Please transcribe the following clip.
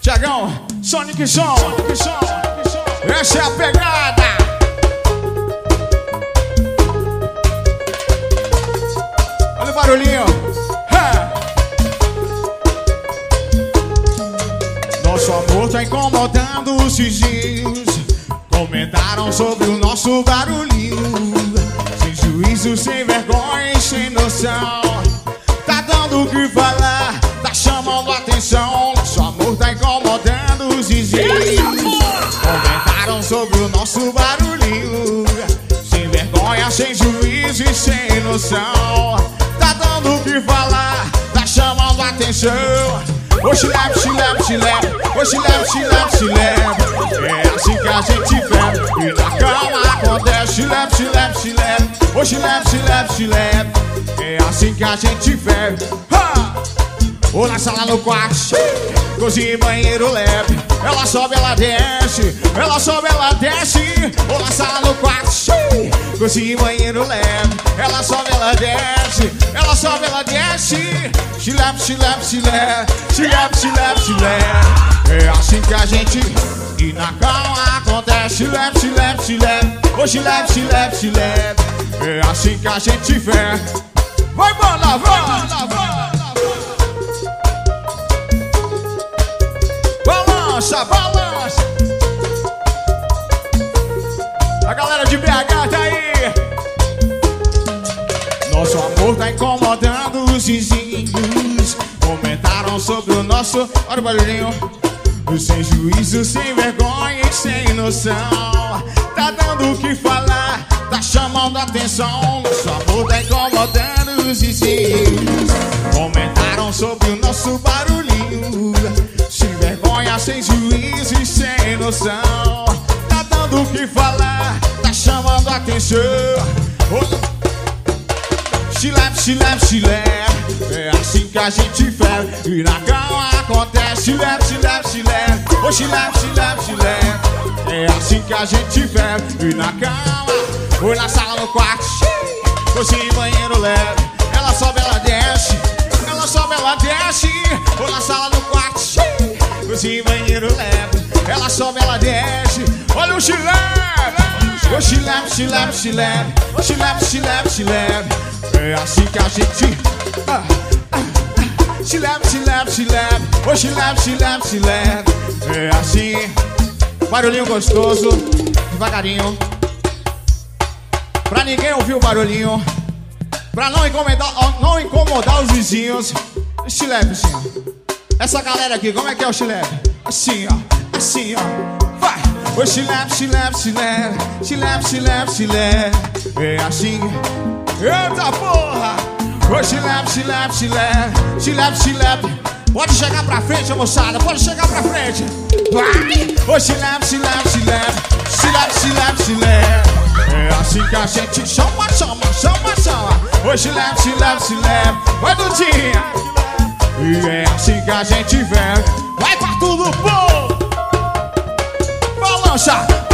Tiagão, Sonic Som. Essa é a pegada. Olha o barulhinho. Nosso amor tá incomodando os vizinhos. Comentaram sobre o nosso barulhinho. Sem juízo, sem vergonha e sem noção. Tá dando o que falar, tá chamando atenção. Nosso amor tá incomodando os vizinhos. Comentaram sobre o nosso barulhinho. Sem vergonha, sem juízo e sem noção. Tá dando o que falar, tá chamando atenção. Oxe, leve, chileve, chileve. Oxe, leve, chileve, chileve. É assim que a gente vive. E na cama acontece. Chileve, chileve, chileve. Oxe, leve, chileve, chileve. É assim que a gente vive. Ou na sala, no quarto, cozinha e banheiro leve. Ela sobe, ela desce. Ela sobe, ela desce. Ou na sala, no quarto, cozinha e banheiro leve. Ela sobe, ela desce. Ela sobe, ela desce. Chileve, chileve, chileve. Chileve, chileve, chileve. É assim que a gente. E na cama acontece. Chileve, chileve, chileve. Ô, chileve, chileve, chileve. É assim que a gente vê. Vai, banda, vai! Balança, balança. A galera de BH tá aí. Nosso amor tá incomodando os vizinhos. Comentaram sobre o nosso. Olha o barulhinho. Sem juízo, sem vergonha e sem noção. Tá dando o que falar, tá chamando atenção. Nosso amor tá incomodando os vizinhos. Comentaram sobre o nosso barulhinho. Sem vergonha, sem juízo e sem noção. Tá dando o que falar, tá chamando atenção. Chileve, chileve, chileve. É assim que a gente fere. E na cama acontece. Chileve, chileve, chileve. Ô, chileve, chileve, chileve. É assim que a gente fere. E na cama, ou na sala, no quarto, cozinha e banheiro leve. Ela sobe, ela desce. Ela sobe, ela desce. Ou na sala, no quarto, cozinha e banheiro leve. Ela sobe, ela desce. Olha o chileve. Ô, chileve, chileve, chileve. Chileve, chileve, chileve. É assim que a gente. Chileve, chileve, chileve. Ô, chileve, chileve, chileve. É assim. Barulhinho gostoso. Devagarinho. Pra ninguém ouvir o barulhinho. Pra não incomodar os vizinhos. Chileve, assim. Essa galera aqui, como é que é o chileve? Assim, ó. Assim, ó. Vai! Ô, chileve, chileve, chileve. Chileve, chileve, chileve. É assim. Eita porra! Ô, chileve, chileve, chileve. Chileve, chileve. Pode chegar pra frente, moçada. Pode chegar pra frente. Vai! Ô, chileve, chileve, chileve. Chileve, chileve, chileve. É assim que a gente chama, chama, chama, chama. Ô, chileve, chileve, chileve. Vai, Dudinha. E é assim que a gente vê. Vai pra tudo bom. Balança.